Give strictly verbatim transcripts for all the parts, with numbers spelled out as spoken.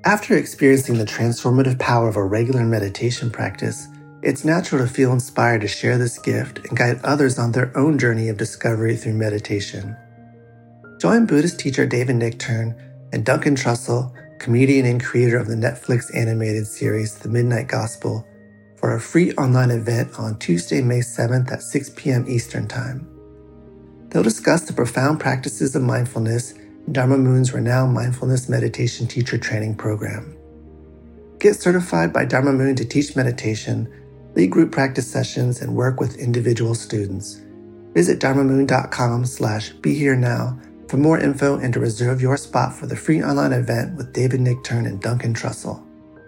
After experiencing the transformative power of a regular meditation practice, it's natural to feel inspired to share this gift and guide others on their own journey of discovery through meditation. Join Buddhist teacher David Nichtern and Duncan Trussell, comedian and creator of the Netflix animated series The Midnight Gospel, for a free online event on Tuesday, May seventh at six p.m. Eastern Time. They'll discuss the profound practices of mindfulness in Dharma Moon's renowned mindfulness meditation teacher training program. Get certified by Dharma Moon to teach meditation, lead group practice sessions, and work with individual students. Visit dharmamoon.com slash be here now for more info and to reserve your spot for the free online event with David Nichtern and Duncan Trussell.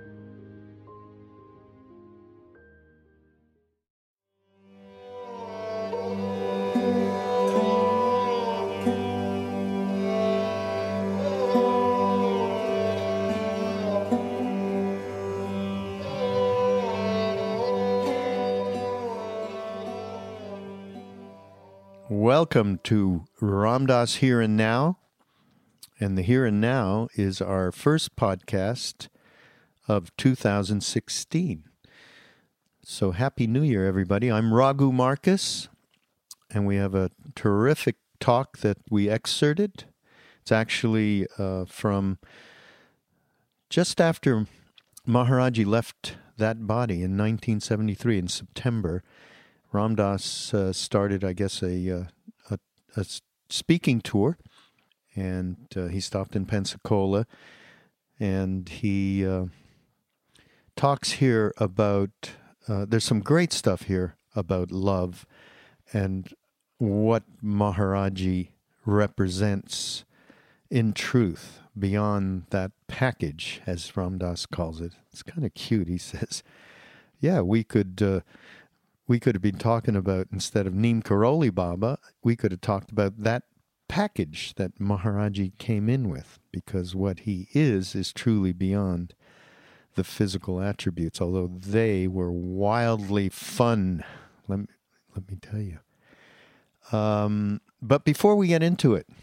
Welcome to Ram Dass Here and Now, and the Here and Now is our first podcast of two thousand sixteen. So Happy New Year, everybody. I'm Raghu Marcus, and we have a terrific talk that we excerpted. It's actually uh, from just after Maharaji left that body in nineteen seventy-three in September. Ram Dass uh, started, I guess, a, uh, a, a speaking tour, and uh, he stopped in Pensacola, and he uh, talks here about, uh, there's some great stuff here about love and what Maharaji represents in truth beyond that package, as Ram Dass calls it. It's kind of cute. He says, yeah, we could... Uh, We could have been talking about, instead of Neem Karoli Baba, we could have talked about that package that Maharaji came in with, because what he is is truly beyond the physical attributes, although they were wildly fun, let me, let me tell you. Um, but before we get into it,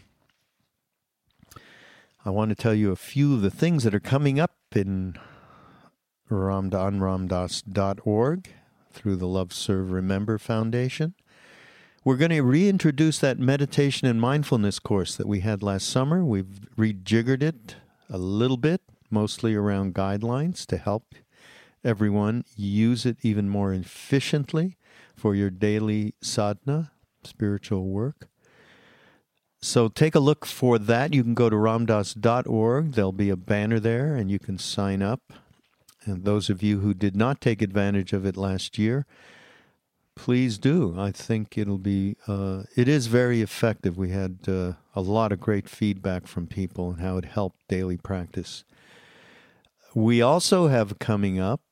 I want to tell you a few of the things that are coming up in Ram, on ramdas dot org. Through the Love, Serve, Remember Foundation. We're going to reintroduce that meditation and mindfulness course that we had last summer. We've rejiggered it a little bit, mostly around guidelines to help everyone use it even more efficiently for your daily sadhana, spiritual work. So take a look for that. You can go to ramdas dot org. There'll be a banner there, and you can sign up. And those of you who did not take advantage of it last year, please do. I think it'll be, uh, it is very effective. We had uh, a lot of great feedback from people and how it helped daily practice. We also have coming up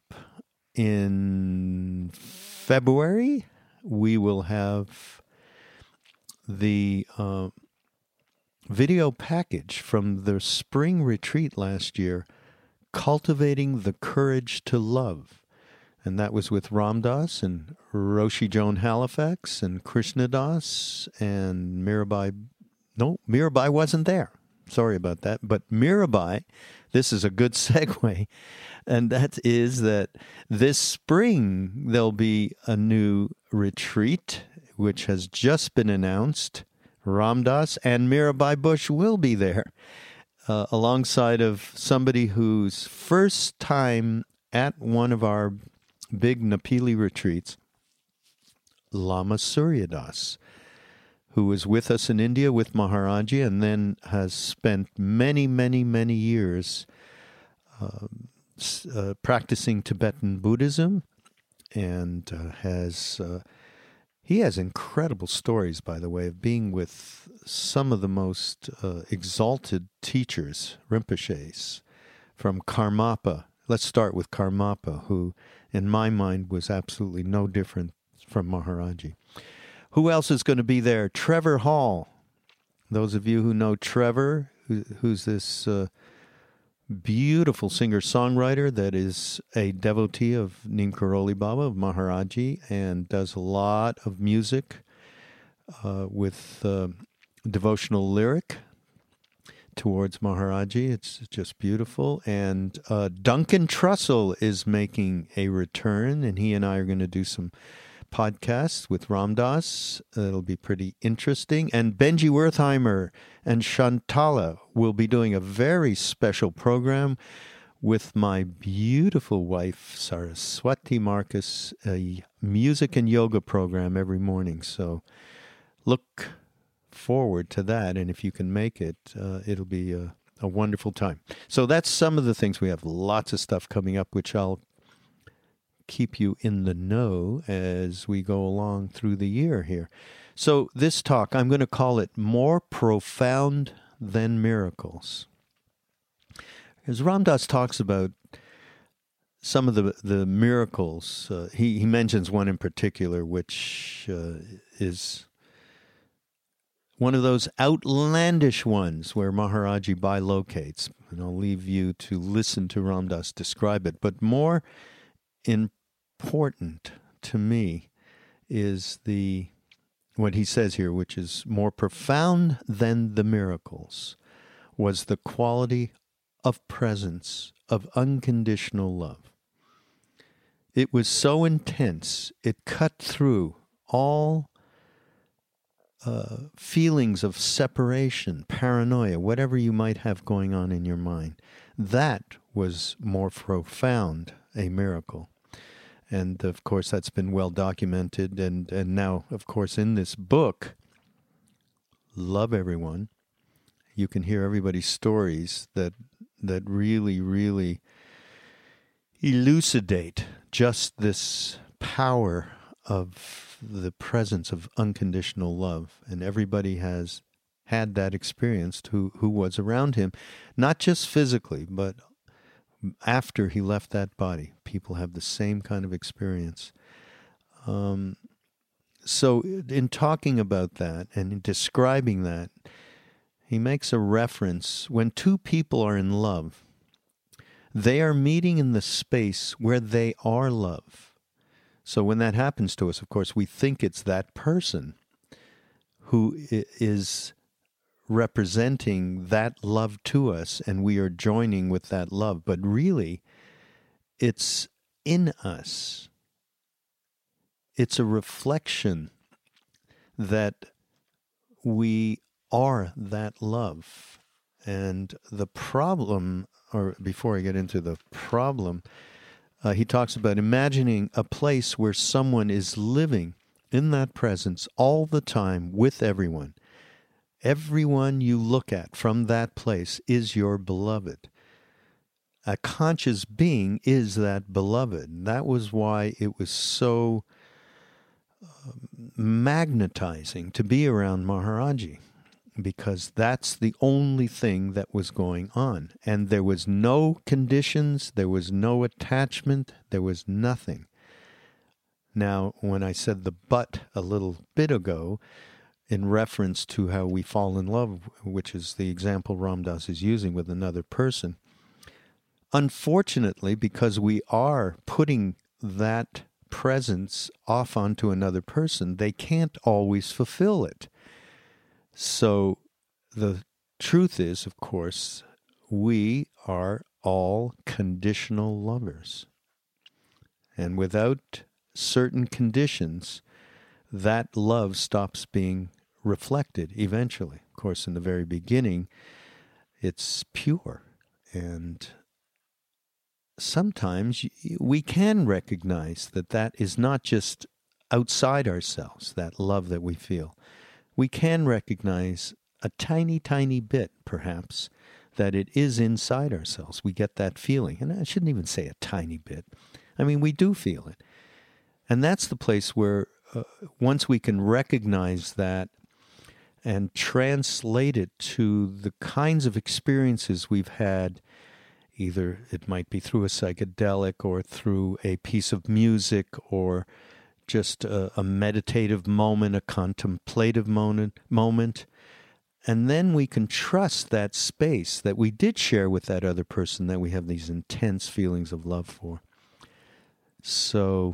in February, we will have the uh, video package from the spring retreat last year, Cultivating the Courage to Love. And that was with Ram Dass and Roshi Joan Halifax and Krishna Das and Mirabai. No, Mirabai wasn't there. Sorry about that. But Mirabai, this is a good segue, and that is that this spring there'll be a new retreat, which has just been announced. Ram Dass and Mirabai Bush will be there. Uh, alongside of somebody whose first time at one of our big Napili retreats, Lama Surya Das, who was with us in India with Maharaji and then has spent many, many, many years uh, uh, practicing Tibetan Buddhism, and uh, has... Uh, He has incredible stories, by the way, of being with some of the most uh, exalted teachers, Rinpoches, from Karmapa. Let's start with Karmapa, who, in my mind, was absolutely no different from Maharaji. Who else is going to be there? Trevor Hall. Those of you who know Trevor, who, who's this uh, beautiful singer-songwriter that is a devotee of Neem Karoli Baba, of Maharaji, and does a lot of music uh, with uh, devotional lyric. towards Maharaji. It's just beautiful. And uh, Duncan Trussell is making a return, and he and I are going to do some podcasts with Ram Dass. It'll be pretty interesting. And Benji Wertheimer and Shantala will be doing a very special program with my beautiful wife, Saraswati Marcus, a music and yoga program every morning. So look forward to that, and if you can make it, uh, it'll be a, a wonderful time. So that's some of the things. We have lots of stuff coming up, which I'll keep you in the know as we go along through the year here. So this talk, I'm going to call it More Profound Than Miracles. As Ram Dass talks about some of the the miracles, uh, he, he mentions one in particular, which uh, is one of those outlandish ones where Maharaji bilocates. And I'll leave you to listen to Ram Dass describe it. But more important to me is the what he says here, which is more profound than the miracles, was the quality of presence, of unconditional love. It was so intense, it cut through all uh, feelings of separation, paranoia, whatever you might have going on in your mind. That was more profound a miracle. And, of course, that's been well documented. And, and now, of course, in this book, Love Everyone, you can hear everybody's stories that that really, really elucidate just this power of the presence of unconditional love. And everybody has had that experience who, who was around him, not just physically, but after he left that body. People have the same kind of experience. Um, so in talking about that and in describing that, he makes a reference. When two people are in love, they are meeting in the space where they are love. So when that happens to us, of course, we think it's that person who is representing that love to us, and we are joining with that love. But really, it's in us. It's a reflection that we are that love. And the problem, or before I get into the problem, uh, he talks about imagining a place where someone is living in that presence all the time with everyone. Everyone you look at from that place is your beloved. A conscious being is that beloved. That was why it was so uh, magnetizing to be around Maharaji, because that's the only thing that was going on. And there was no conditions, there was no attachment, there was nothing. Now, when I said the but a little bit ago, in reference to how we fall in love, which is the example Ram Dass is using with another person, unfortunately, because we are putting that presence off onto another person, they can't always fulfill it. So the truth is, of course, we are all conditional lovers. And without certain conditions, that love stops being reflected eventually. Of course, in the very beginning, it's pure. And sometimes we can recognize that that is not just outside ourselves, that love that we feel. We can recognize a tiny, tiny bit, perhaps, that it is inside ourselves. We get that feeling. And I shouldn't even say a tiny bit. I mean, we do feel it. And that's the place where uh, once we can recognize that and translate it to the kinds of experiences we've had, either it might be through a psychedelic or through a piece of music or just a, a meditative moment, a contemplative moment, moment, and then we can trust that space that we did share with that other person that we have these intense feelings of love for. So,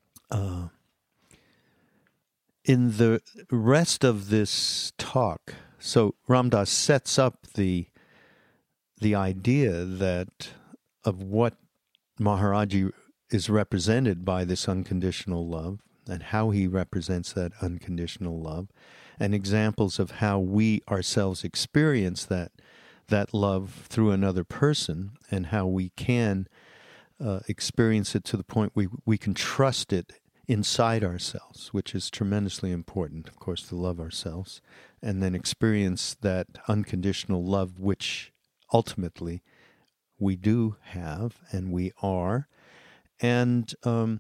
uh, in the rest of this talk, so Ram Dass sets up the the idea that of what Maharaji is represented by this unconditional love and how he represents that unconditional love, and examples of how we ourselves experience that that love through another person, and how we can uh, experience it to the point we we can trust it inside ourselves, which is tremendously important, of course, to love ourselves, and then experience that unconditional love, which ultimately we do have and we are. And um,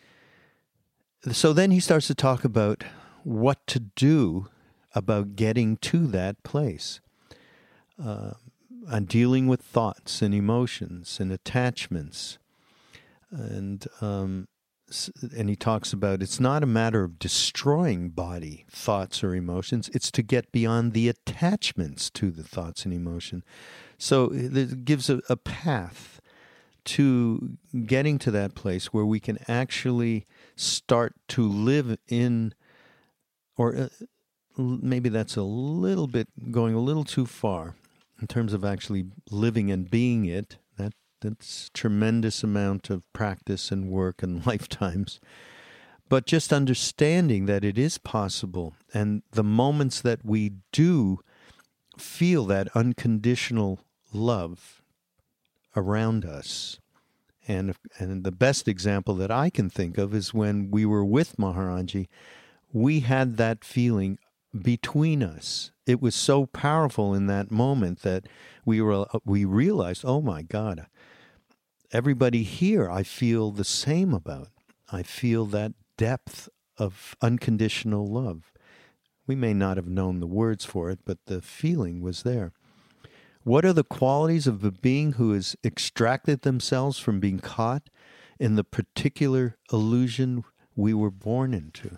so then he starts to talk about what to do about getting to that place, uh, and dealing with thoughts and emotions and attachments. And um, and he talks about it's not a matter of destroying body, thoughts, or emotions. It's to get beyond the attachments to the thoughts and emotion. So it gives a, a path to getting to that place where we can actually start to live in, or uh, maybe that's a little bit going a little too far in terms of actually living and being it. That that's a tremendous amount of practice and work and lifetimes. But just understanding that it is possible, and the moments that we do feel that unconditional love around us. And and the best example that I can think of is when we were with Maharaji, we had that feeling between us. It was so powerful in that moment that we were we realized, oh my God, everybody here I feel the same about. I feel that depth of unconditional love. We may not have known the words for it, but the feeling was there. What are the qualities of a being who has extracted themselves from being caught in the particular illusion we were born into?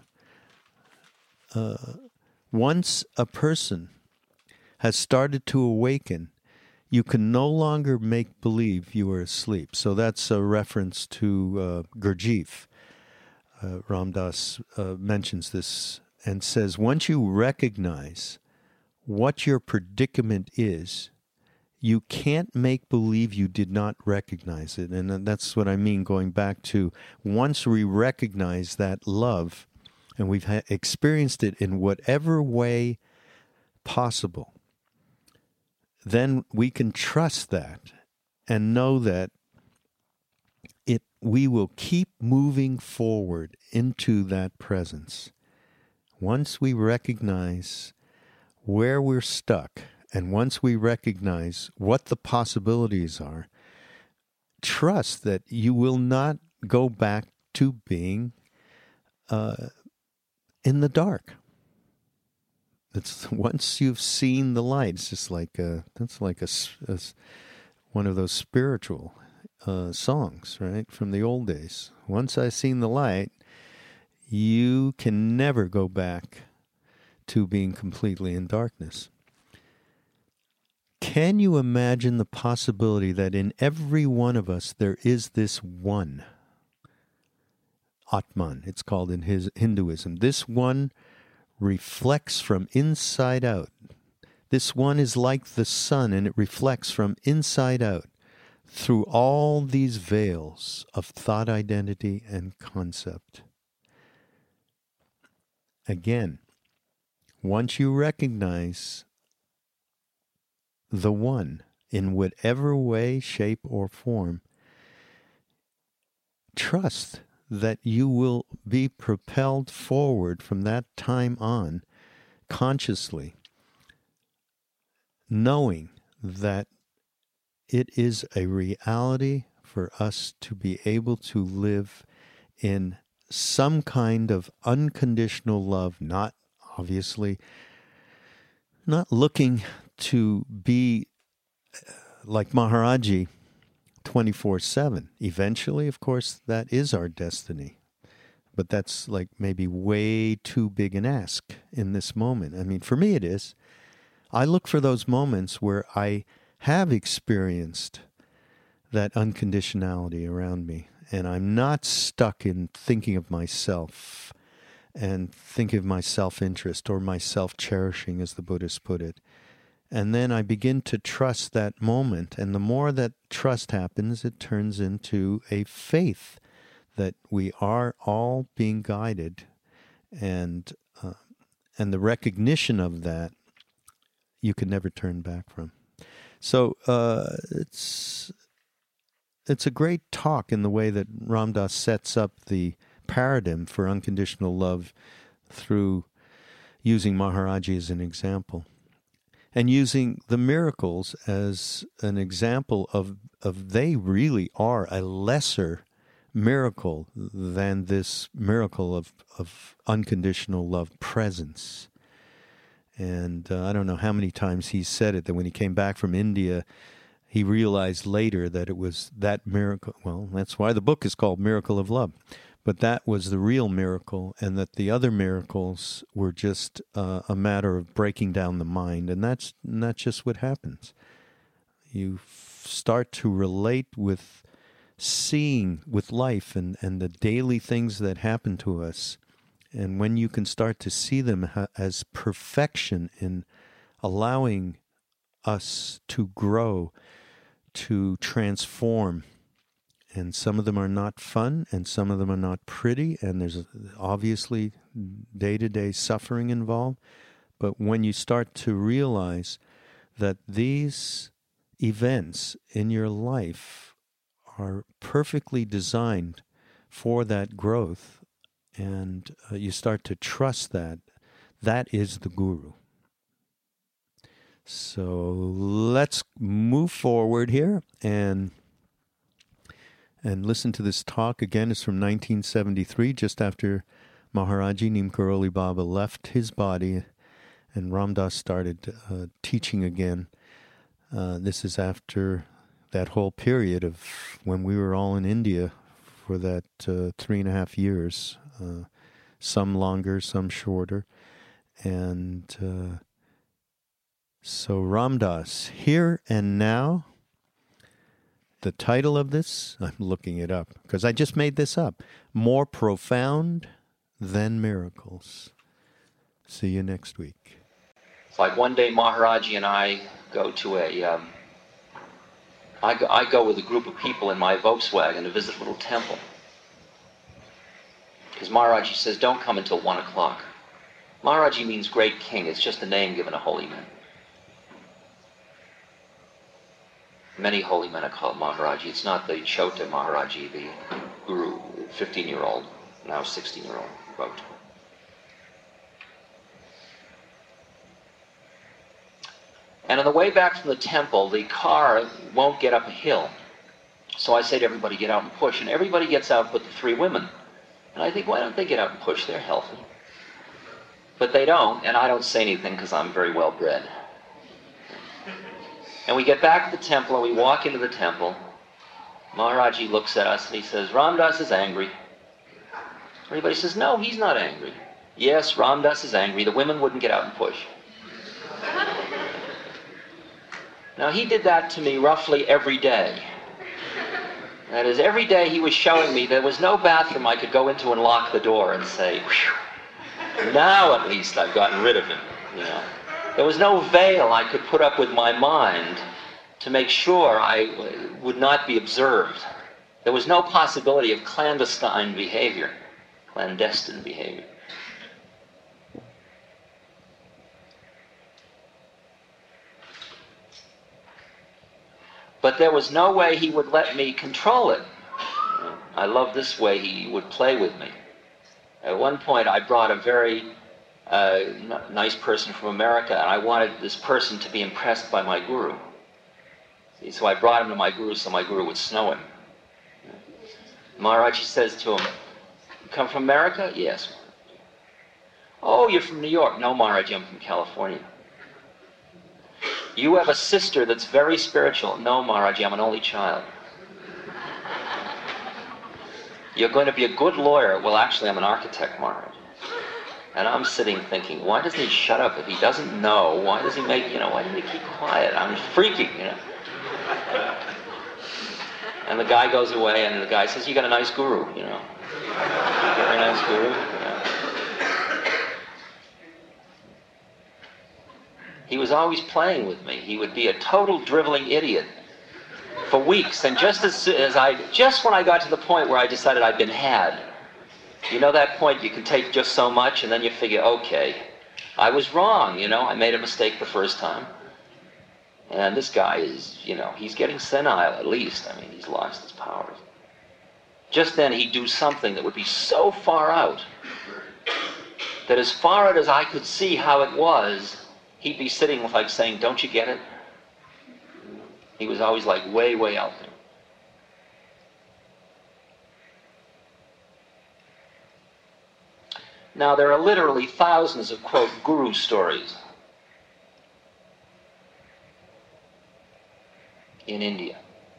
Uh, once a person has started to awaken, you can no longer make believe you are asleep. So that's a reference to uh, Gurdjieff. Uh, Ram Dass uh, mentions this and says, once you recognize what your predicament is, you can't make believe you did not recognize it. And that's what I mean, going back to once we recognize that love, and we've ha- experienced it in whatever way possible, then we can trust that and know that it we will keep moving forward into that presence. Once we recognize where we're stuck, and once we recognize what the possibilities are, trust that you will not go back to being uh, in the dark. It's once you've seen the light. It's just like a, that's like a, a one of those spiritual uh, songs, right, from the old days. Once I've seen the light, you can never go back to being completely in darkness. Can you imagine the possibility that in every one of us there is this one? Atman, it's called in his Hinduism. This one reflects from inside out. This one is like the sun, and it reflects from inside out through all these veils of thought, identity, and concept. Again, once you recognize the one in whatever way, shape, or form, trust that you will be propelled forward from that time on consciously, knowing that it is a reality for us to be able to live in some kind of unconditional love, not obviously, not looking to be like Maharaji twenty-four seven. Eventually, of course, that is our destiny. But that's like maybe way too big an ask in this moment. I mean, for me it is. I look for those moments where I have experienced that unconditionality around me, and I'm not stuck in thinking of myself and think of my self-interest or my self-cherishing, as the Buddhists put it. And then I begin to trust that moment. And the more that trust happens, it turns into a faith that we are all being guided. And uh, and the recognition of that, you can never turn back from. So uh, it's it's a great talk in the way that Ram Dass sets up the paradigm for unconditional love through using Maharaji as an example. And using the miracles as an example of, of they really are a lesser miracle than this miracle of, of unconditional love presence. And uh, I don't know how many times he said it, that when he came back from India, he realized later that it was that miracle. Well, that's why the book is called Miracle of Love. But that was the real miracle, and that the other miracles were just uh, a matter of breaking down the mind. And that's not just what happens. You f- start to relate with seeing, with life and, and the daily things that happen to us. And when you can start to see them ha- as perfection in allowing us to grow, to transform. And some of them are not fun, and some of them are not pretty, and there's obviously day-to-day suffering involved. But when you start to realize that these events in your life are perfectly designed for that growth, and uh, you start to trust that, that is the Guru. So let's move forward here and and listen to this talk. Again, it's from nineteen seventy-three, just after Maharaji Neem Karoli Baba left his body and Ram Dass started uh, teaching again. Uh, this is after that whole period of when we were all in India for that uh, three and a half years, uh, some longer, some shorter. And uh, so Ram Dass, Here and Now. The title of this, I'm looking it up because I just made this up. More Profound Than Miracles. See you next week. It's like one day Maharaji and I go to a, um, I, go, I go with a group of people in my Volkswagen to visit a little temple. Because Maharaji says, don't come until one o'clock. Maharaji means great king. It's just a name given a holy man. Many holy men are called Maharaji. It's not the Chota Maharaji, the guru, fifteen-year-old, now sixteen-year-old, wrote. And on the way back from the temple, the car won't get up a hill. So I say to everybody, get out and push. And everybody gets out but the three women. And I think, why don't they get out and push? They're healthy. But they don't, and I don't say anything because I'm very well bred. And we get back to the temple, and we walk into the temple. Maharaji looks at us, and he says, Ram Dass is angry. Everybody says, no, he's not angry. Yes, Ram Dass is angry. The women wouldn't get out and push. Now, he did that to me roughly every day. That is, every day he was showing me there was no bathroom I could go into and lock the door and say, whew, now at least I've gotten rid of him, you know. There was no veil I could put up with my mind to make sure I would not be observed. There was no possibility of clandestine behavior, clandestine behavior. But there was no way he would let me control it. I love this way he would play with me. At one point I brought a very uh, n- nice person from America, and I wanted this person to be impressed by my guru. See, so I brought him to my guru so my guru would snow him. Maharaji says to him, you come from America? Yes. Oh, you're from New York? No, Maharaji, I'm from California. You have a sister that's very spiritual? No, Maharaji, I'm an only child. You're going to be a good lawyer? Well, actually, I'm an architect, Maharaji. And I'm sitting thinking, why doesn't he shut up if he doesn't know? Why does he make, you know, why doesn't he keep quiet? I'm freaking, you know. And the guy goes away, and the guy says, you got a nice guru, you know. Very nice guru, you know. He was always playing with me. He would be a total driveling idiot for weeks. And just as, as I, just when I got to the point where I decided I'd been had, you know that point you can take just so much and then you figure, okay, I was wrong, you know, I made a mistake the first time. And this guy is, you know, he's getting senile at least. I mean, he's lost his powers. Just then he'd do something that would be so far out that as far out as I could see how it was, he'd be sitting like saying, don't you get it? He was always like way, way out there. Now, there are literally thousands of, quote, guru stories in India.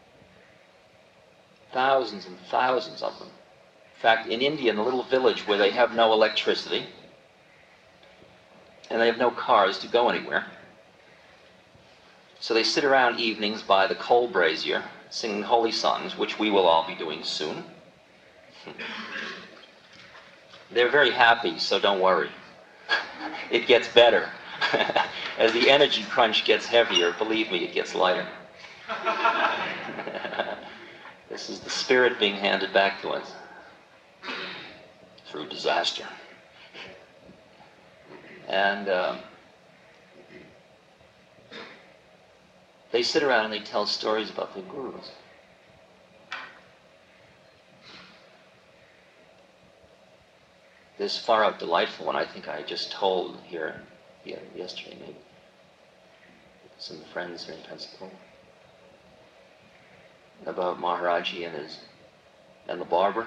Thousands and thousands of them. In fact, in India, in a little village where they have no electricity, and they have no cars to go anywhere, so they sit around evenings by the coal brazier, singing holy songs, which we will all be doing soon. They're very happy, so don't worry. It gets better. As the energy crunch gets heavier, believe me, it gets lighter. This is the spirit being handed back to us through disaster. And uh, they sit around and they tell stories about their gurus. This far out delightful one I think I just told here yeah, yesterday maybe. Some friends here in Pensacola. About Maharaji and his and the barber.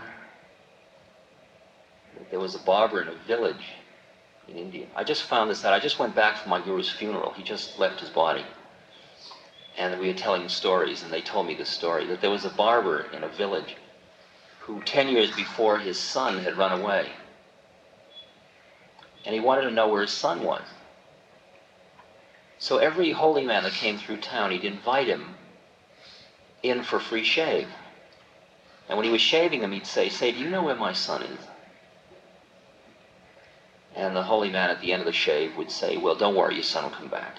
There was a barber in a village in India. I just found this out. I just went back from my guru's funeral. He just left his body. And we were telling stories, and they told me this story, that there was a barber in a village who ten years before his son had run away. And he wanted to know where his son was. So every holy man that came through town, he'd invite him in for free shave. And when he was shaving him, he'd say, say, do you know where my son is? And the holy man at the end of the shave would say, well, don't worry, your son will come back.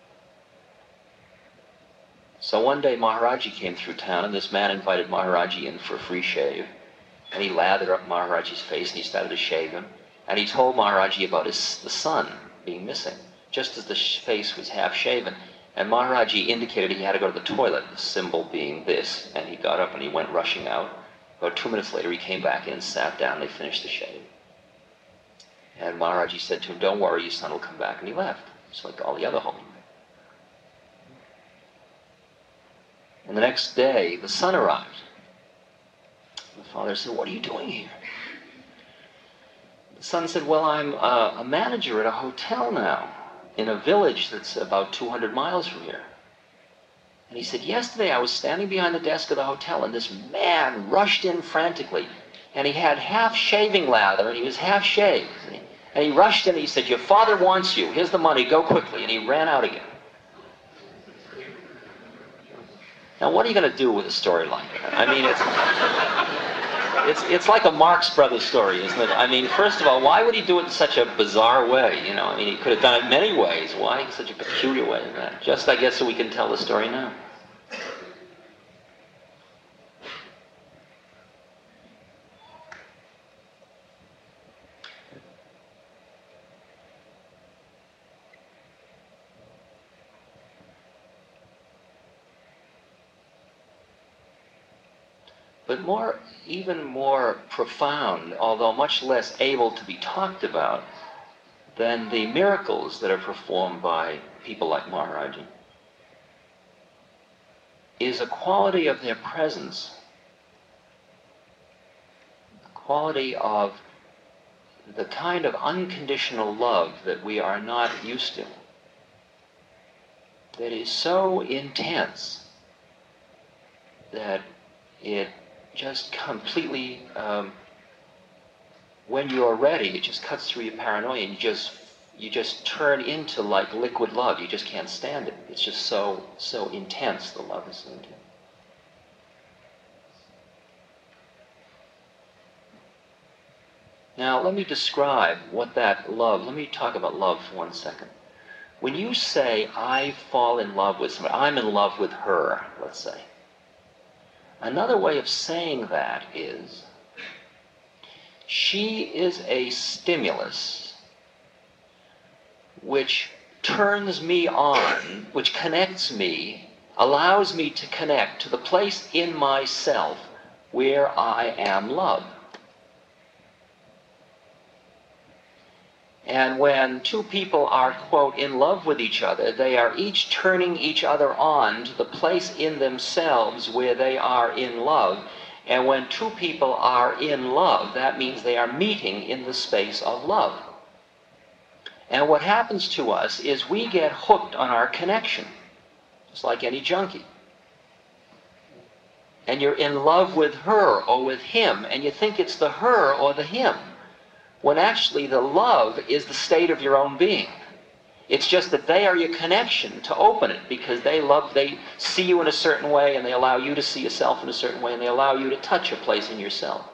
So one day Maharaji came through town, and this man invited Maharaji in for a free shave. And he lathered up Maharaji's face, and he started to shave him. And he told Maharaji about his the son being missing, just as the sh- face was half shaven. And Maharaji indicated he had to go to the toilet, the symbol being this. And he got up and he went rushing out. About two minutes later, he came back in and sat down, and they finished the shave. And Maharaji said to him, don't worry, your son will come back. And he left, just like all the other holy men. And the next day, the son arrived. The father said, what are you doing here? The son said, well, I'm uh, a manager at a hotel now, in a village that's about two hundred miles from here. And he said, yesterday I was standing behind the desk of the hotel, and this man rushed in frantically. And he had half shaving lather, and he was half shaved. And he, and he rushed in, and he said, your father wants you. Here's the money. Go quickly. And he ran out again. Now, what are you going to do with a story like that? I mean, it's, it's, it's like a Marx Brothers story, isn't it? I mean, first of all, why would he do it in such a bizarre way? You know, I mean, he could have done it many ways. Why such a peculiar way in that? Just, I guess, so we can tell the story now. But more, even more profound, although much less able to be talked about than the miracles that are performed by people like Maharaji, is a quality of their presence, a quality of the kind of unconditional love that we are not used to, that is so intense that it just completely, um, when you're ready, it just cuts through your paranoia, and you just you just turn into like liquid love. You just can't stand it. It's just so so intense. The love is so intense. Now let me describe what that love. Let me talk about love for one second. When you say, I fall in love with somebody, I'm in love with her, let's say. Another way of saying that is, she is a stimulus which turns me on, which connects me, allows me to connect to the place in myself where I am loved. And when two people are, quote, in love with each other, they are each turning each other on to the place in themselves where they are in love. And when two people are in love, that means they are meeting in the space of love. And what happens to us is we get hooked on our connection, just like any junkie. And you're in love with her or with him, and you think it's the her or the him, when actually the love is the state of your own being. It's just that they are your connection to open it, because they love, they see you in a certain way, and they allow you to see yourself in a certain way, and they allow you to touch a place in yourself.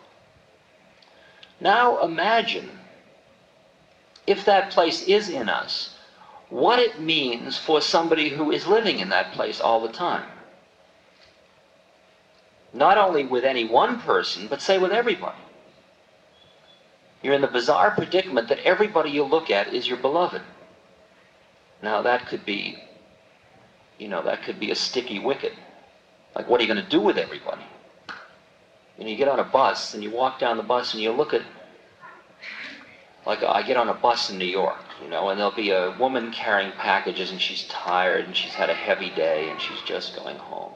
Now imagine, if that place is in us, what it means for somebody who is living in that place all the time. Not only with any one person, but say with everybody. You're in the bizarre predicament that everybody you look at is your beloved. Now that could be, you know, that could be a sticky wicket. Like, what are you going to do with everybody? You know, you get on a bus and you walk down the bus and you look at, like I get on a bus in New York, you know, and there'll be a woman carrying packages and she's tired and she's had a heavy day and she's just going home.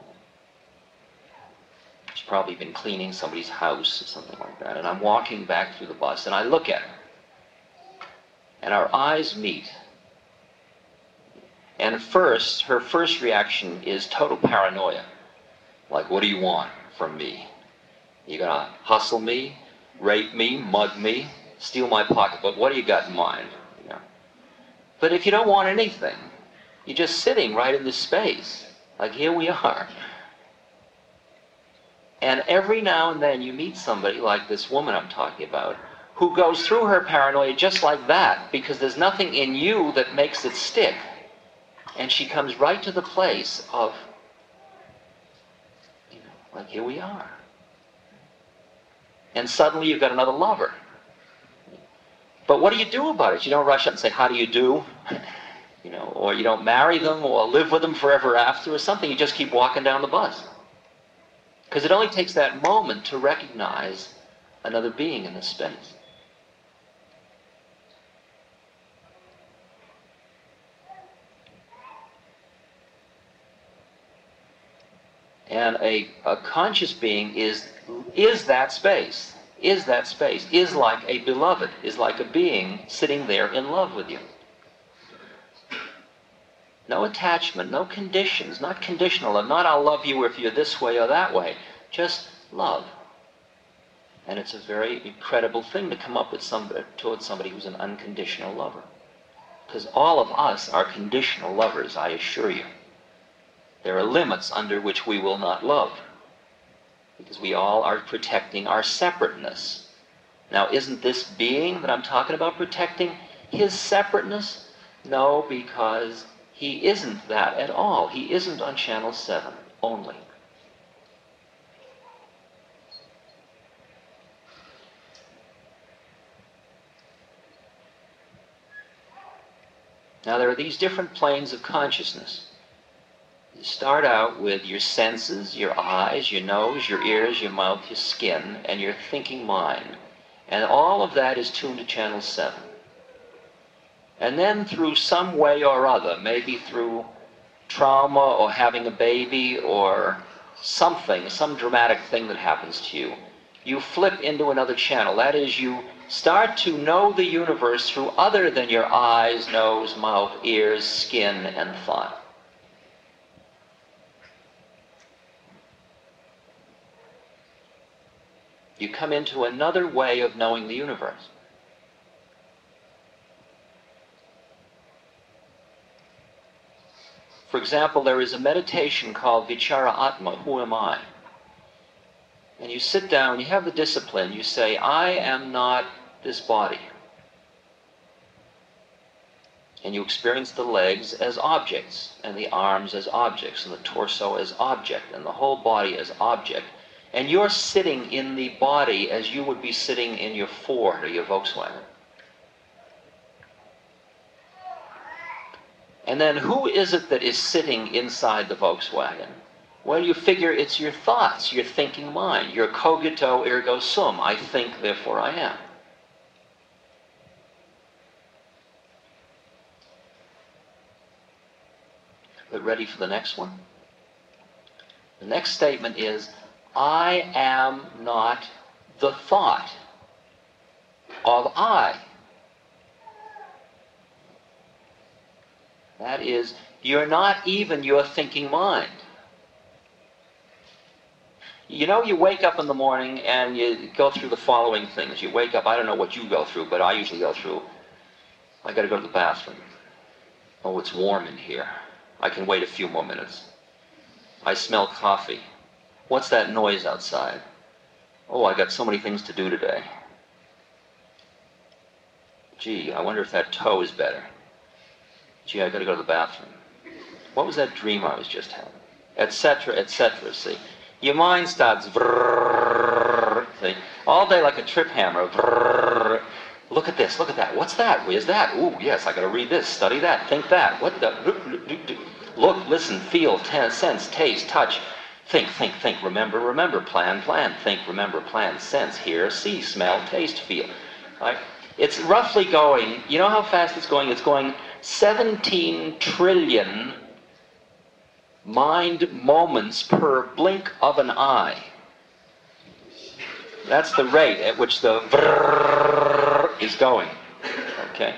She's probably been cleaning somebody's house or something like that. And I'm walking back through the bus and I look at her. And our eyes meet. And first, her first reaction is total paranoia. Like, what do you want from me? You gonna hustle me, rape me, mug me, steal my pocketbook? What do you got in mind? You know? But if you don't want anything, you're just sitting right in this space. Like, here we are. And every now and then you meet somebody like this woman I'm talking about, who goes through her paranoia just like that, because there's nothing in you that makes it stick. And she comes right to the place of, you know, like, here we are. And suddenly you've got another lover. But what do you do about it? You don't rush up and say, how do you do? You know, or you don't marry them or live with them forever after or something. You just keep walking down the bus. Because it only takes that moment to recognize another being in this space. And a, a conscious being is, is that space, is that space, is like a beloved, is like a being sitting there in love with you. No attachment, no conditions, not conditional, not I'll love you if you're this way or that way, just love. And it's a very incredible thing to come up with somebody, towards somebody who's an unconditional lover. Because all of us are conditional lovers, I assure you. There are limits under which we will not love, because we all are protecting our separateness. Now, isn't this being that I'm talking about protecting his separateness? No, because he isn't that at all. He isn't on channel seven only. Now, there are these different planes of consciousness. You start out with your senses, your eyes, your nose, your ears, your mouth, your skin, and your thinking mind. And all of that is tuned to channel seven. And then through some way or other, maybe through trauma or having a baby or something, some dramatic thing that happens to you, you flip into another channel. That is, you start to know the universe through other than your eyes, nose, mouth, ears, skin, and thought. You come into another way of knowing the universe. For example, there is a meditation called Vichara Atma, who am I? And you sit down, you have the discipline, you say, I am not this body. And you experience the legs as objects, and the arms as objects, and the torso as object, and the whole body as object. And you're sitting in the body as you would be sitting in your Ford or your Volkswagen. And then who is it that is sitting inside the Volkswagen? Well, you figure it's your thoughts, your thinking mind, your cogito ergo sum. I think, therefore I am. But ready for the next one? The next statement is, I am not the thought of I. That is, you're not even your thinking mind. You know, you wake up in the morning and you go through the following things. You wake up, I don't know what you go through, but I usually go through, I gotta go to the bathroom. Oh, it's warm in here. I can wait a few more minutes. I smell coffee. What's that noise outside? Oh, I got so many things to do today. Gee, I wonder if that toe is better. Gee, I gotta go to the bathroom. What was that dream I was just having? Etc., et cetera. See, your mind starts vrrrr, see, all day like a trip hammer. Vrrrr. Look at this, look at that. What's that? Where's that? Ooh, yes, I gotta read this, study that, think that. What the? Look, listen, feel, t- sense, taste, touch. Think, think, think, remember, remember, plan, plan. Think, remember, plan, sense, hear, see, smell, taste, feel. Right? It's roughly going, you know how fast it's going? It's going seventeen trillion mind moments per blink of an eye. That's the rate at which the vrrrr is going. Okay?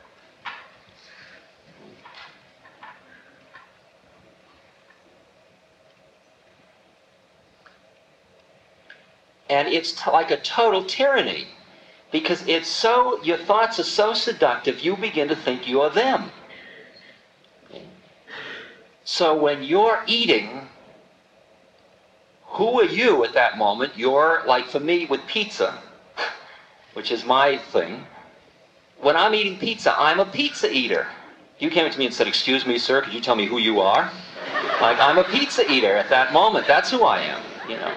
And it's t- like a total tyranny, because it's so, your thoughts are so seductive, you begin to think you're them. So when you're eating, who are you at that moment? You're, like for me with pizza, which is my thing. When I'm eating pizza, I'm a pizza eater. You came to me and said, excuse me, sir, could you tell me who you are? Like, I'm a pizza eater at that moment. That's who I am, you know.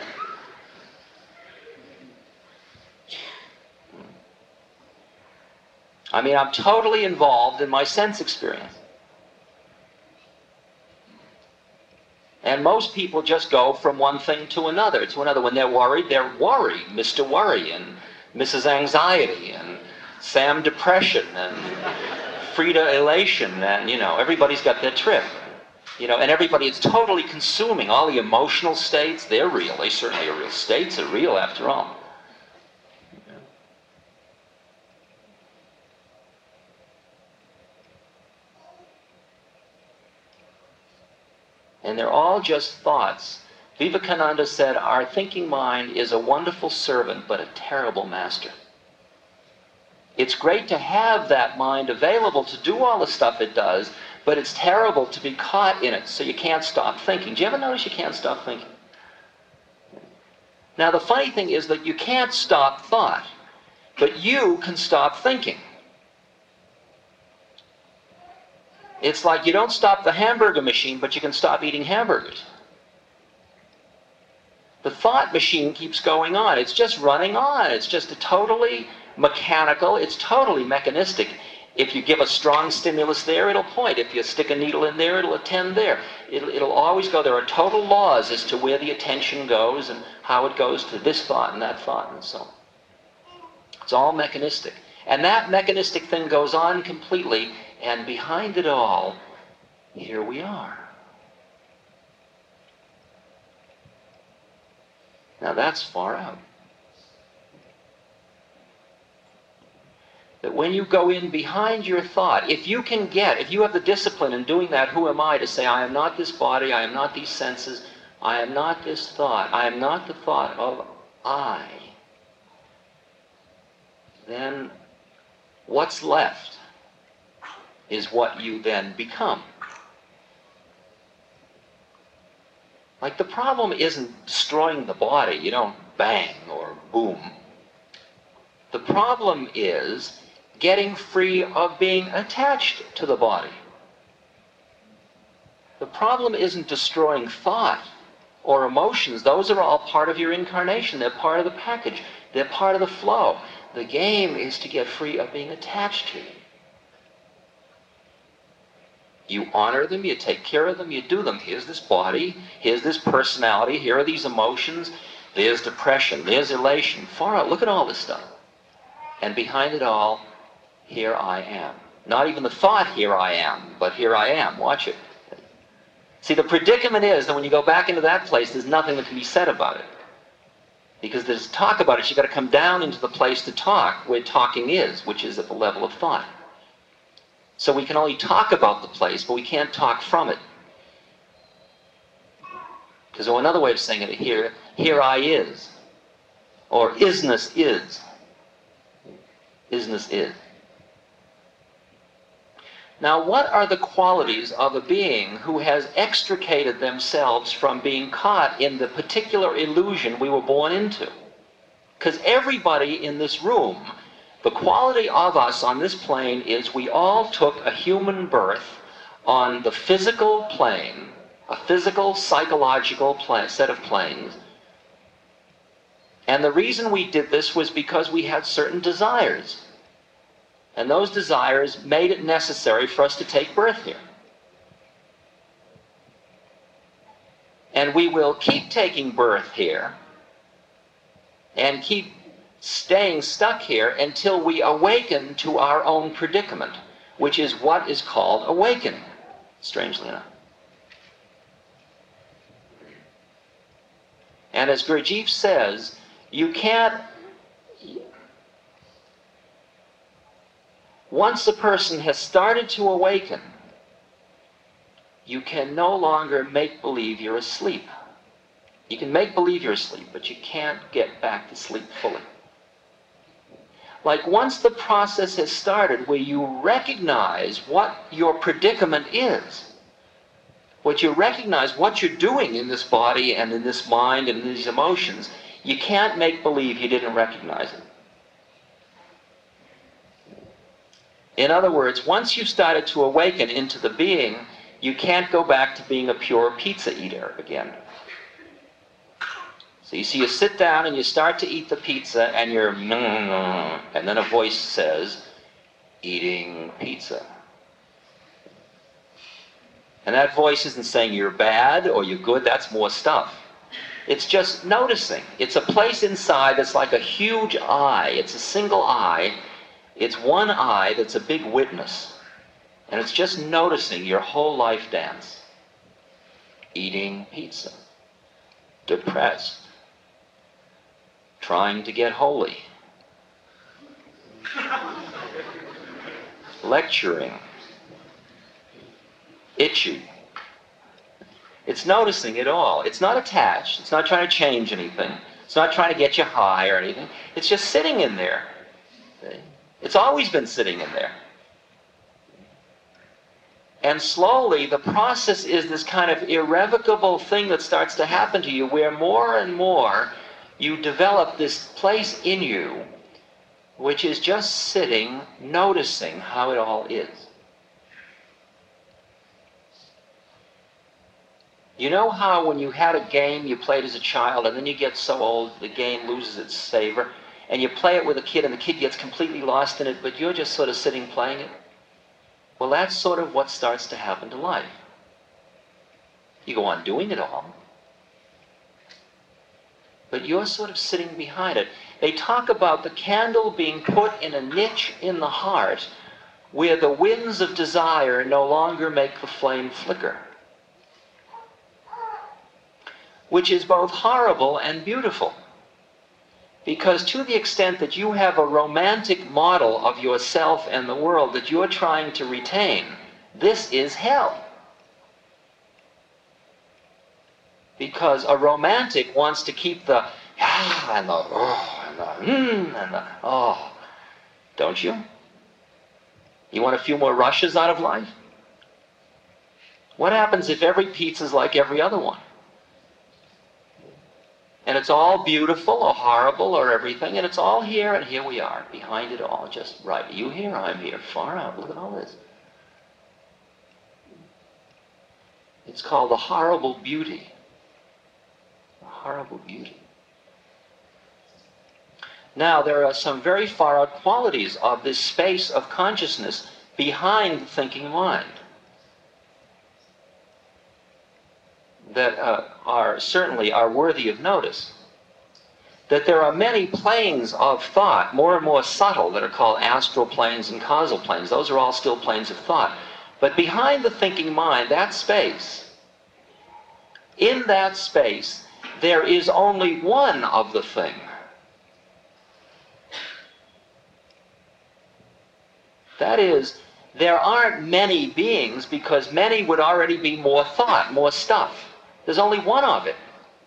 I mean, I'm totally involved in my sense experience. And most people just go from one thing to another, to another. When they're worried, they're worried, Mister Worry, and Missus Anxiety, and Sam Depression, and Frida Elation, and, you know, everybody's got their trip. You know, and everybody is totally consuming all the emotional states. They're real. They certainly are real. States are real, after all. And they're all just thoughts. Vivekananda said, our thinking mind is a wonderful servant, but a terrible master. It's great to have that mind available to do all the stuff it does, but it's terrible to be caught in it, so you can't stop thinking. Do you ever notice you can't stop thinking? Now, the funny thing is that you can't stop thought, but you can stop thinking. It's like you don't stop the hamburger machine, but you can stop eating hamburgers. The thought machine keeps going on. It's just running on. It's just a totally mechanical, it's totally mechanistic. If you give a strong stimulus there, it'll point. If you stick a needle in there, it'll attend there. It'll, it'll always go. There are total laws as to where the attention goes and how it goes to this thought and that thought and so on. It's all mechanistic. And that mechanistic thing goes on completely, and behind it all, here we are. Now that's far out. That when you go in behind your thought, if you can get, if you have the discipline in doing that, who am I, to say, I am not this body, I am not these senses, I am not this thought, I am not the thought of I, then what's left is what you then become. Like, the problem isn't destroying the body. You don't bang or boom. The problem is getting free of being attached to the body. The problem isn't destroying thought or emotions. Those are all part of your incarnation. They're part of the package. They're part of the flow. The game is to get free of being attached to. You honor them, you take care of them, you do them. Here's this body, here's this personality, here are these emotions, there's depression, there's elation. Far out, look at all this stuff. And behind it all, here I am. Not even the thought, here I am, but here I am. Watch it. See, the predicament is that when you go back into that place, there's nothing that can be said about it. Because there's talk about it, you've got to come down into the place to talk, where talking is, which is at the level of thought. So we can only talk about the place, but we can't talk from it. Because another way of saying it here, here I is. Or isness is. Isness is. Now, what are the qualities of a being who has extricated themselves from being caught in the particular illusion we were born into? Because everybody in this room, the quality of us on this plane is we all took a human birth on the physical plane, a physical, psychological plane, set of planes. And the reason we did this was because we had certain desires. And those desires made it necessary for us to take birth here. And we will keep taking birth here and keep staying stuck here until we awaken to our own predicament, which is what is called awakening, strangely enough. And as Gurdjieff says, you can't, once a person has started to awaken, you can no longer make believe you're asleep. You can make believe you're asleep, but you can't get back to sleep fully. Like once the process has started where you recognize what your predicament is, what you recognize what you're doing in this body and in this mind and in these emotions, you can't make believe you didn't recognize it. In other words, once you've started to awaken into the being, you can't go back to being a pure pizza eater again. So you see, you sit down and you start to eat the pizza and you're, and then a voice says, eating pizza. And that voice isn't saying you're bad or you're good, that's more stuff. It's just noticing. It's a place inside that's like a huge eye. It's a single eye. It's one eye that's a big witness. And it's just noticing your whole life dance. Eating pizza. Depressed. Trying to get holy. Lecturing. Itchy. It's noticing it all. It's not attached. It's not trying to change anything. It's not trying to get you high or anything. It's just sitting in there. It's always been sitting in there. And slowly, the process is this kind of irrevocable thing that starts to happen to you where more and more you develop this place in you which is just sitting, noticing how it all is. You know how when you had a game you played as a child and then you get so old the game loses its savor, and you play it with a kid and the kid gets completely lost in it, but you're just sort of sitting playing it? Well, that's sort of what starts to happen to life. You go on doing it all, but you're sort of sitting behind it. They talk about the candle being put in a niche in the heart where the winds of desire no longer make the flame flicker, which is both horrible and beautiful. Because to the extent that you have a romantic model of yourself and the world that you're trying to retain, this is hell. Because a romantic wants to keep the ah and the oh and the mm and the oh. Don't you? You want a few more rushes out of life? What happens if every pizza's like every other one? And it's all beautiful or horrible or everything, and it's all here, and here we are, behind it all, just right. You here, I'm here, far out. Look at all this. It's called the horrible beauty. The horrible beauty. Now, there are some very far-out qualities of this space of consciousness behind the thinking mind that uh, are certainly are worthy of notice. That there are many planes of thought, more and more subtle, that are called astral planes and causal planes. Those are all still planes of thought. But behind the thinking mind, that space, in that space, there is only one of the thing. That is, there aren't many beings, because many would already be more thought, more stuff. There's only one of it.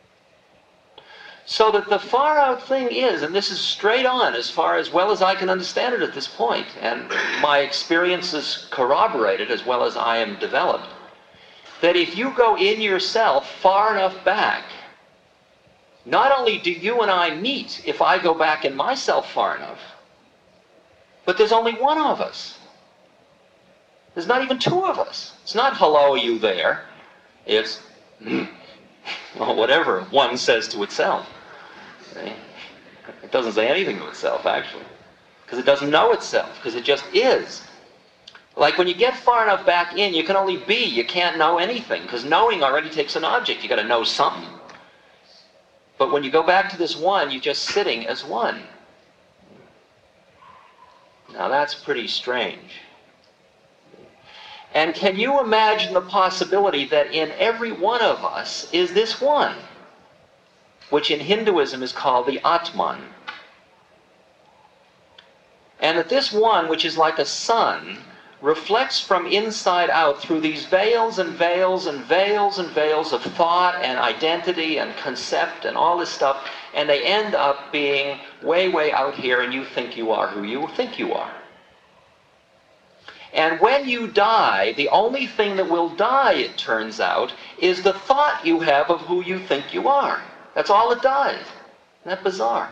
So that the far-out thing is, and this is straight on as far as well as I can understand it at this point, and my experiences corroborate it as well as I am developed, that if you go in yourself far enough back, not only do you and I meet if I go back in myself far enough, but there's only one of us. There's not even two of us. It's not, hello, are you there? It's, well, whatever one says to itself. See? It doesn't say anything to itself, actually, because it doesn't know itself, because it just is. Like when you get far enough back in, you can only be, you can't know anything, because knowing already takes an object. You've got to know something. But when you go back to this one, you're just sitting as one. Now that's pretty strange. And can you imagine the possibility that in every one of us is this one, which in Hinduism is called the Atman? And that this one, which is like a sun, reflects from inside out through these veils and veils and veils and veils of thought and identity and concept and all this stuff, and they end up being way, way out here, and you think you are who you think you are. And when you die, the only thing that will die, it turns out, is the thought you have of who you think you are. That's all it dies. Isn't that bizarre?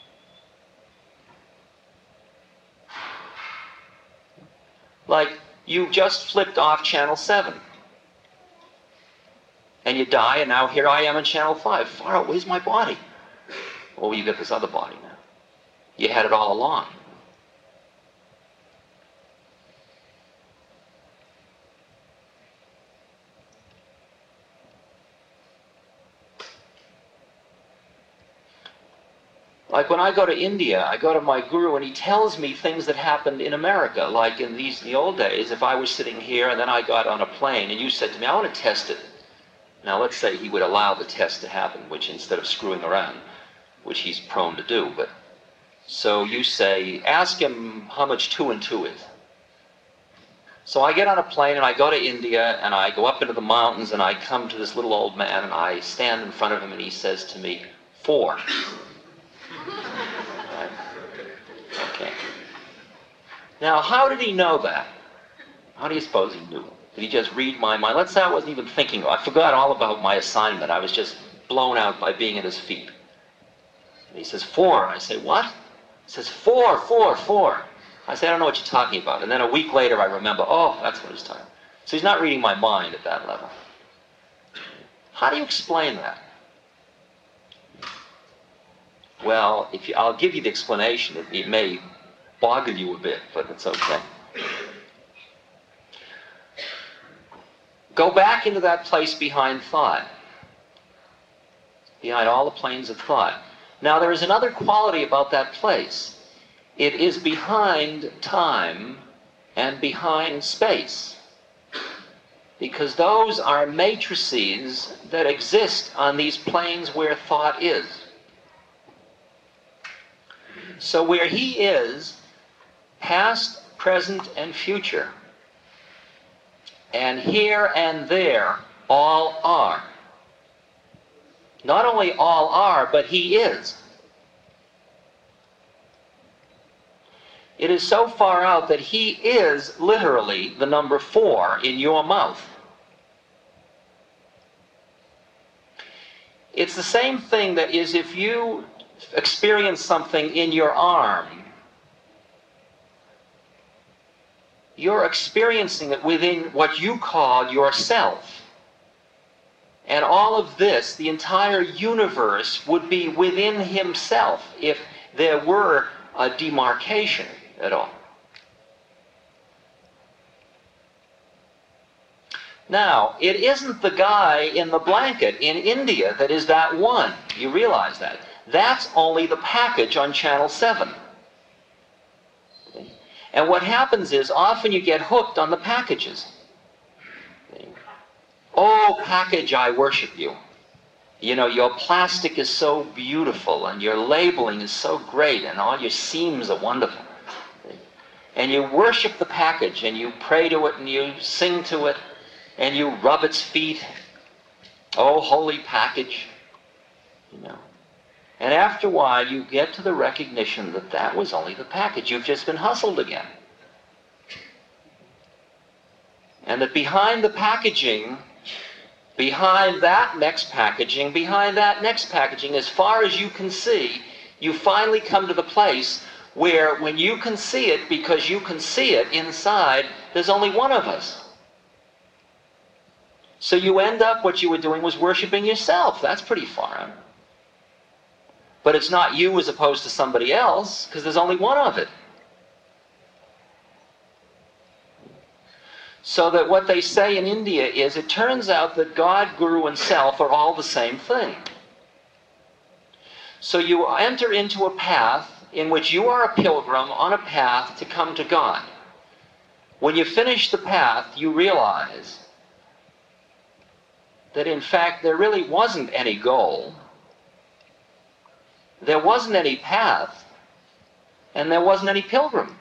Like, you just flipped off channel seven. And you die, and now here I am in channel five. Far out, where's my body? Oh, you get this other body now. You had it all along. Like when I go to India, I go to my guru and he tells me things that happened in America. Like in these in the old days, if I was sitting here and then I got on a plane and you said to me, I want to test it. Now let's say he would allow the test to happen, which instead of screwing around, which he's prone to do. But so you say, ask him how much two and two is. So I get on a plane and I go to India and I go up into the mountains and I come to this little old man and I stand in front of him and he says to me, four. Right. Okay. Now, how did he know that? How do you suppose he knew? Did he just read my mind? Let's say I wasn't even thinking. I forgot all about my assignment. I was just blown out by being at his feet. And he says, four. I say, what? He says, four, four, four. I say, I don't know what you're talking about. And then a week later, I remember, oh, that's what he's talking about. So he's not reading my mind at that level. How do you explain that? Well, if you, I'll give you the explanation. It, it may boggle you a bit, but it's okay. Go back into that place behind thought, behind all the planes of thought. Now, there is another quality about that place. It is behind time and behind space, because those are matrices that exist on these planes where thought is. So where he is, past, present, and future, and here and there, all are. Not only all are, but he is. It is so far out that he is literally the number four in your mouth. It's the same thing that is if you experience something in your arm, you're experiencing it within what you call yourself. And all of this, the entire universe, would be within himself if there were a demarcation at all. Now, it isn't the guy in the blanket in India that is that one. You realize that. That's only the package on Channel seven. And what happens is often you get hooked on the packages. Oh, package, I worship you. You know, your plastic is so beautiful and your labeling is so great and all your seams are wonderful. And you worship the package and you pray to it and you sing to it and you rub its feet. Oh, holy package. You know. And after a while, you get to the recognition that that was only the package. You've just been hustled again. And that behind the packaging, behind that next packaging, behind that next packaging, as far as you can see, you finally come to the place where when you can see it, because you can see it inside, there's only one of us. So you end up, what you were doing was worshiping yourself. That's pretty far. But it's not you as opposed to somebody else, because there's only one of it. So that what they say in India is, it turns out that God, Guru, and Self are all the same thing. So you enter into a path in which you are a pilgrim on a path to come to God. When you finish the path, you realize that in fact there really wasn't any goal. There wasn't any path, and there wasn't any pilgrim.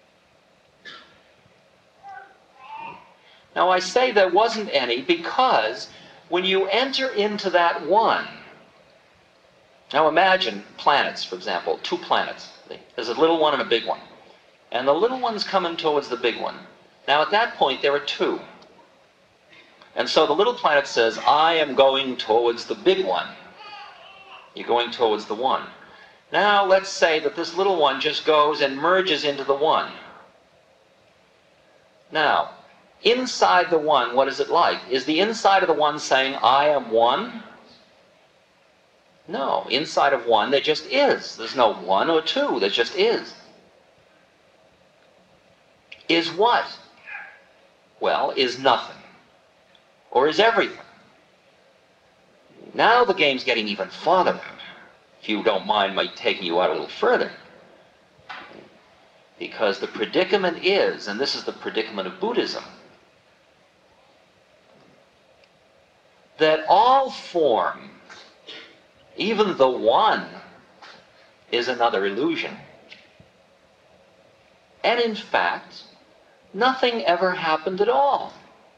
Now I say there wasn't any because when you enter into that one, now imagine planets, for example, two planets. There's a little one and a big one. And the little one's coming towards the big one. Now at that point there are two. And so the little planet says, I am going towards the big one. You're going towards the one. Now let's say that this little one just goes and merges into the one. Now, inside the one, what is it like? Is the inside of the one saying, I am one? No. Inside of one, there just is. There's no one or two. There just is. Is what? Well, is nothing. Or is everything. Now the game's getting even farther out. If you don't mind my taking you out a little further. Because the predicament is, and this is the predicament of Buddhism, that all form, even the one, is another illusion. And in fact, nothing ever happened at all.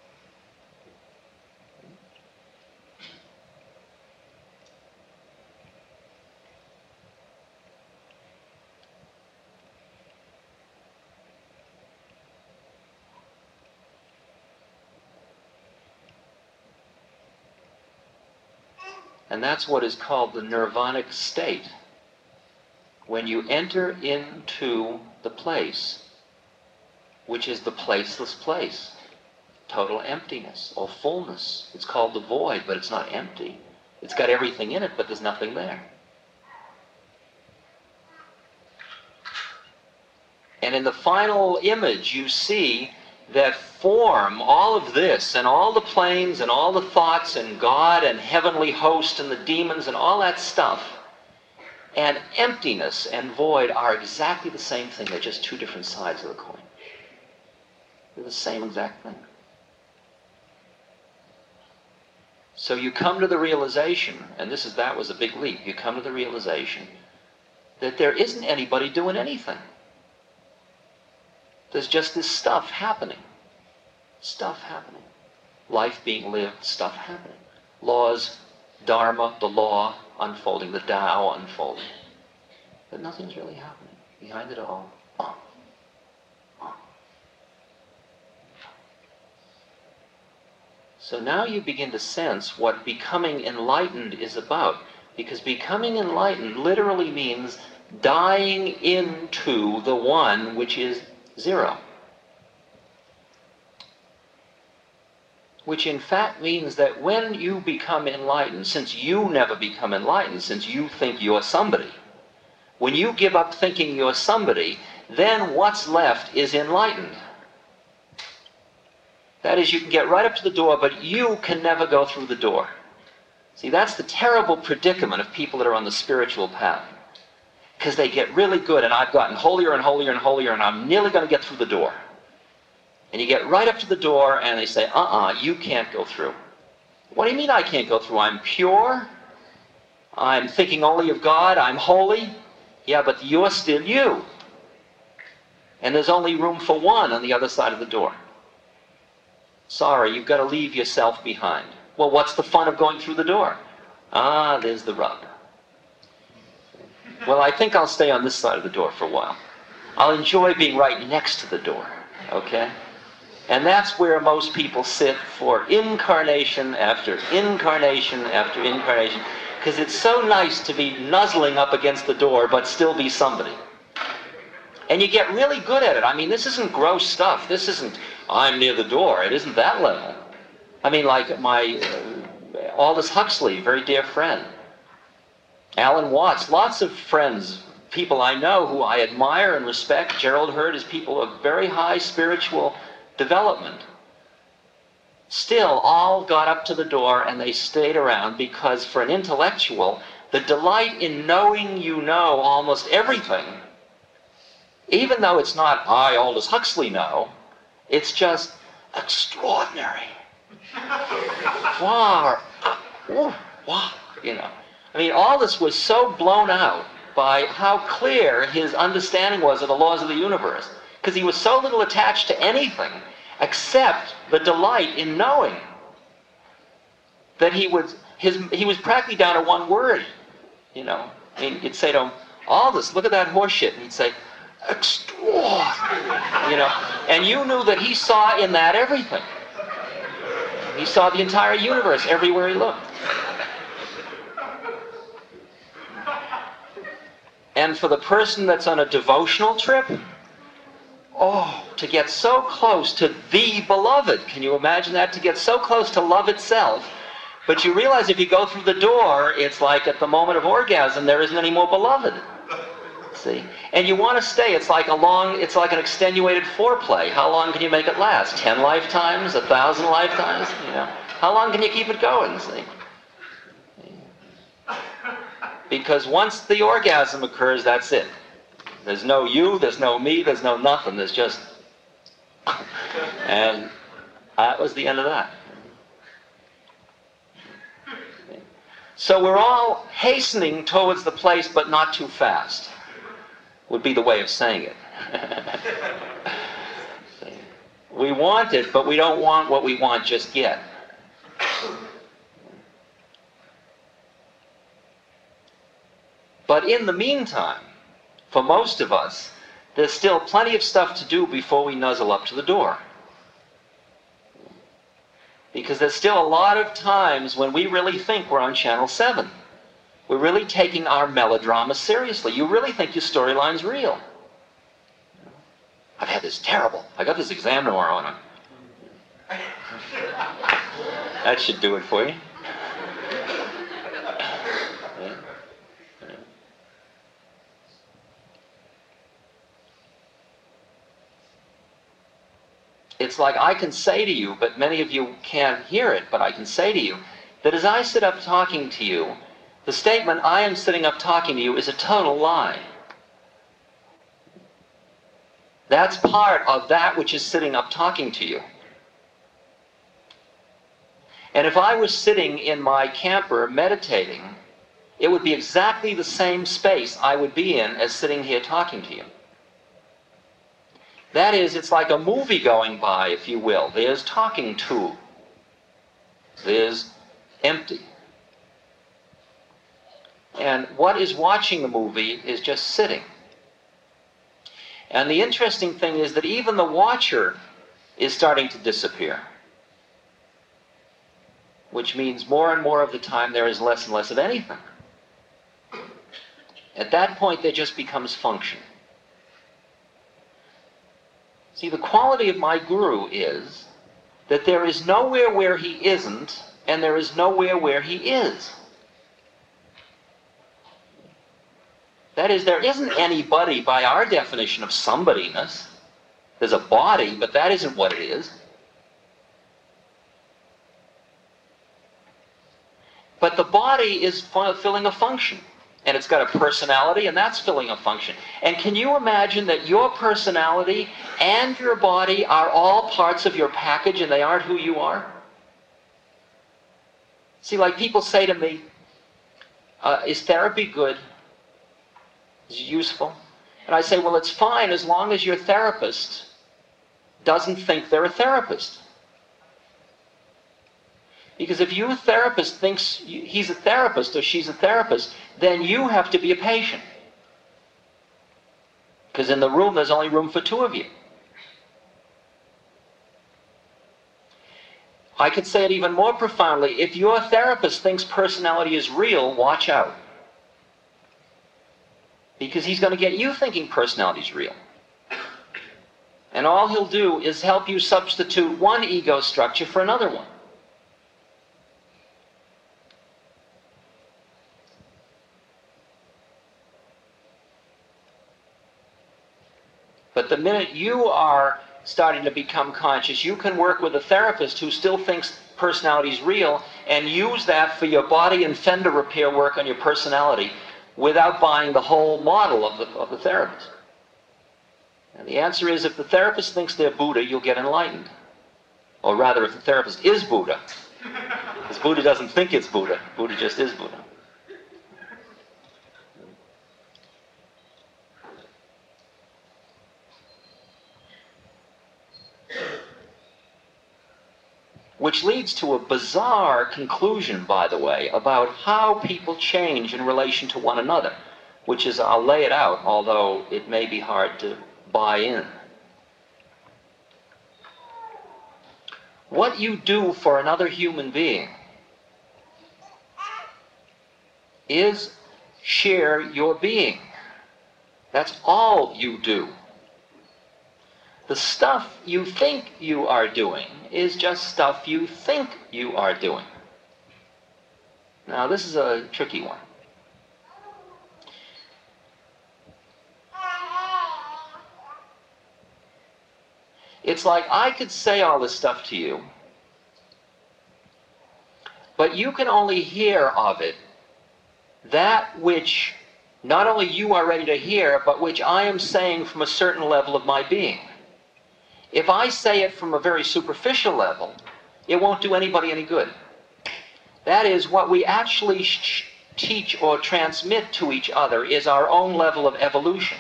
And that's what is called the nirvanic state. When you enter into the place, which is the placeless place, total emptiness or fullness. It's called the void, but it's not empty. It's got everything in it, but there's nothing there. And in the final image, you see that form, all of this, and all the planes, and all the thoughts, and God, and heavenly host, and the demons, and all that stuff, and emptiness and void are exactly the same thing. They're just two different sides of the coin. They're the same exact thing. So you come to the realization, and this is that was a big leap, you come to the realization that there isn't anybody doing anything. There's just this stuff happening. Stuff happening. Life being lived, stuff happening. Laws, Dharma, the law, unfolding, the Tao unfolding. But nothing's really happening behind it all. So now you begin to sense what becoming enlightened is about. Because becoming enlightened literally means dying into the one which is zero. Which in fact means that when you become enlightened, since you never become enlightened, since you think you're somebody, when you give up thinking you're somebody, then what's left is enlightened. That is, you can get right up to the door, but you can never go through the door. See, that's the terrible predicament of people that are on the spiritual path. Because they get really good, and I've gotten holier and holier and holier, and I'm nearly going to get through the door. And you get right up to the door, and they say, uh-uh, you can't go through. What do you mean I can't go through? I'm pure. I'm thinking only of God. I'm holy. Yeah, but you're still you. And there's only room for one on the other side of the door. Sorry, you've got to leave yourself behind. Well, what's the fun of going through the door? Ah, there's the rub. Well, I think I'll stay on this side of the door for a while. I'll enjoy being right next to the door, okay? And that's where most people sit for incarnation after incarnation after incarnation, because it's so nice to be nuzzling up against the door but still be somebody. And you get really good at it. I mean, this isn't gross stuff. This isn't, I'm near the door. It isn't that level. I mean, like my uh, Aldous Huxley, very dear friend. Alan Watts, lots of friends, people I know who I admire and respect. Gerald Hurd is people of very high spiritual development. Still, all got up to the door and they stayed around because for an intellectual, the delight in knowing you know almost everything, even though it's not I, Aldous Huxley, know, it's just extraordinary. Wow, wow, you know. I mean, Aldous was so blown out by how clear his understanding was of the laws of the universe, because he was so little attached to anything except the delight in knowing, that he was his he was practically down to one word, you know. I mean, you'd say to him, Aldous, look at that horse shit, and he'd say, extraordinary, you know. And you knew that he saw in that everything. He saw the entire universe everywhere he looked. And for the person that's on a devotional trip, oh, to get so close to the beloved. Can you imagine that? To get so close to love itself. But you realize if you go through the door, it's like at the moment of orgasm, there isn't any more beloved. See? And you want to stay. It's like a long, it's like an extenuated foreplay. How long can you make it last? Ten lifetimes? A thousand lifetimes? You know? How long can you keep it going? See? Because once the orgasm occurs, that's it. There's no you, there's no me, there's no nothing. There's just... And that was the end of that. So we're all hastening towards the place, but not too fast, would be the way of saying it. We want it, but we don't want what we want just yet. But in the meantime, for most of us, there's still plenty of stuff to do before we nuzzle up to the door. Because there's still a lot of times when we really think we're on Channel seven. We're really taking our melodrama seriously. You really think your storyline's real. I've had this terrible, I got this exam tomorrow on it. That should do it for you. It's like I can say to you, but many of you can't hear it, but I can say to you, that as I sit up talking to you, the statement, I am sitting up talking to you, is a total lie. That's part of that which is sitting up talking to you. And if I was sitting in my camper meditating, it would be exactly the same space I would be in as sitting here talking to you. That is, it's like a movie going by, if you will. There's talking to. There's empty. And what is watching the movie is just sitting. And the interesting thing is that even the watcher is starting to disappear. which means more and more of the time there is less and less of anything. At that point, there just becomes function. See, the quality of my guru is that there is nowhere where he isn't, and there is nowhere where he is. That is, there isn't anybody by our definition of somebodyness. There's a body, but that isn't what it is. But the body is fulfilling a function. And it's got a personality, and that's filling a function. And can you imagine that your personality and your body are all parts of your package, and they aren't who you are? See, like people say to me, uh, is therapy good? Is it useful? And I say, well, it's fine as long as your therapist doesn't think they're a therapist. Because if your therapist thinks he's a therapist or she's a therapist, then you have to be a patient. Because in the room, there's only room for two of you. I could say it even more profoundly. If your therapist thinks personality is real, watch out. Because he's going to get you thinking personality is real. And all he'll do is help you substitute one ego structure for another one. But the minute you are starting to become conscious, you can work with a therapist who still thinks personality is real and use that for your body and fender repair work on your personality without buying the whole model of the, of the therapist. And the answer is, if the therapist thinks they're Buddha, you'll get enlightened. Or rather, if the therapist is Buddha. Because Buddha doesn't think it's Buddha. Buddha just is Buddha. Which leads to a bizarre conclusion, by the way, about how people change in relation to one another, which is, I'll lay it out, although it may be hard to buy in. What you do for another human being is share your being. That's all you do. The stuff you think you are doing is just stuff you think you are doing. Now, this is a tricky one. It's like I could say all this stuff to you, but you can only hear of it that which not only you are ready to hear, but which I am saying from a certain level of my being. If I say it from a very superficial level, it won't do anybody any good. That is, what we actually sh- teach or transmit to each other is our own level of evolution.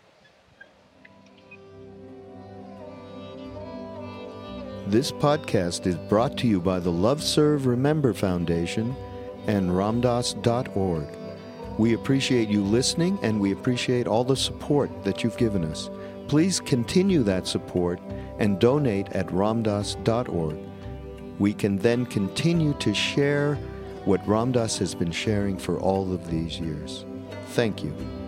This podcast is brought to you by the Love Serve Remember Foundation and Ramdas dot org. We appreciate you listening, and we appreciate all the support that you've given us. Please continue that support and donate at Ramdas dot org. We can then continue to share what Ramdas has been sharing for all of these years. Thank you.